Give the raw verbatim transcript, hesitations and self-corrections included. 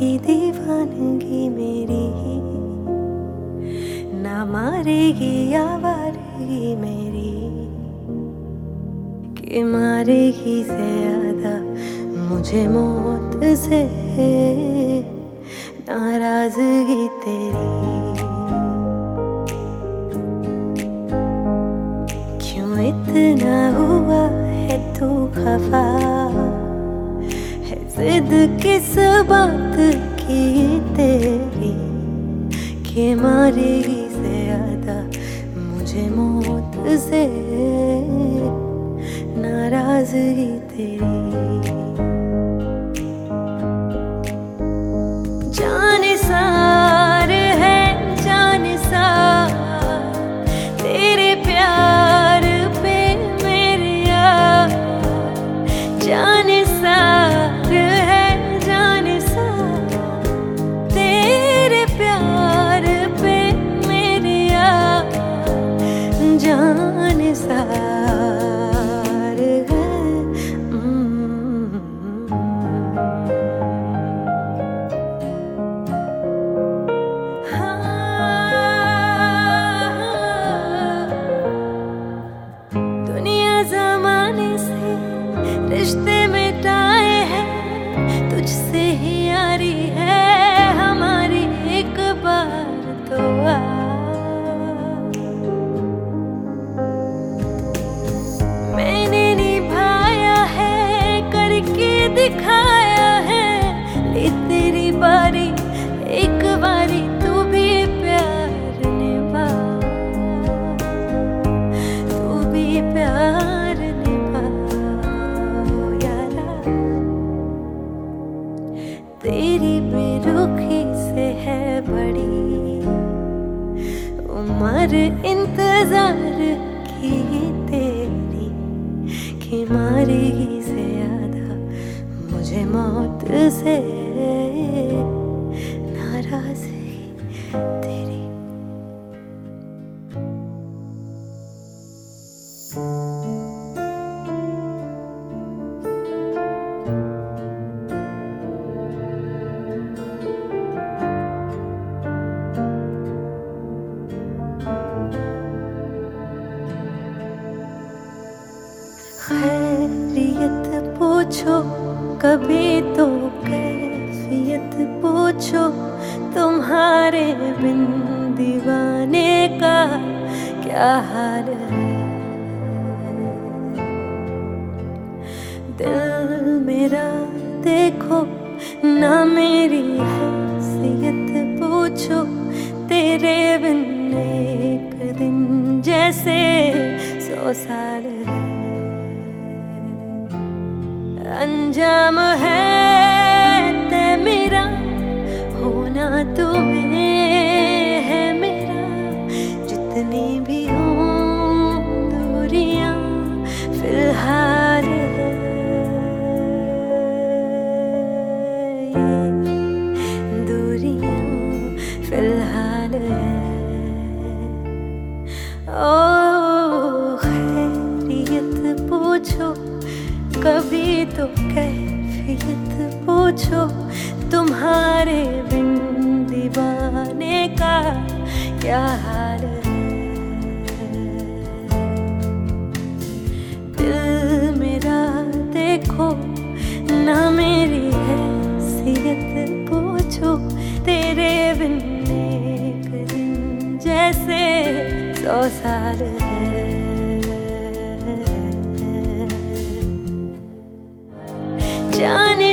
मारेगी दीवानगी मेरी, ना मारेगी आवारगी मेरी, कि मारेगी ज्यादा मुझे मौत से नाराजगी तेरी। क्यों इतना हुआ है तू खफा, है जिद किस बात की तेरी, कि मारेगी ज्यादा मुझे मौत से नाराजगी तेरी। जानिसार है जानिसार तेरे प्यार पे मेरे यार, जानिसार है जानिसार तेरे प्यार पे मेरे यार, जानिसार रिश्ते मिटाए हैं तुझसे ही यारी है हमारी, एक बार तो आ। मैंने निभाया है करके दिखाया है, ले तेरी बारी एक बारी तू भी प्यार निभा, तू भी प्यार तेरी बेरुखी से है बड़ी उम्र इंतजार की तेरी, कि मारेगी ज्यादा मुझे मौत से नाराजगी तेरी। खैरियत पूछो कभी तो कैफियत पूछो, तुम्हारे बिन दीवाने का क्या हाल है। दिल मेरा देखो ना मेरी हैसियत पूछो, तेरे बिन एक दिन जैसे सौ साल है। अंजाम है ते मेरा होना तुम्हें है मेरा, जितनी भी हों दूरियां फिलहाल है, ये दूरियां फिलहाल है। ओ खैरियत पूछो कभी तो कैफियत पूछो, तुम्हारे बिन दीवाने का क्या हाल है। दिल मेरा देखो ना मेरी हैसियत पूछो, तेरे बिन एक दिन जैसे सौ साल है। जाने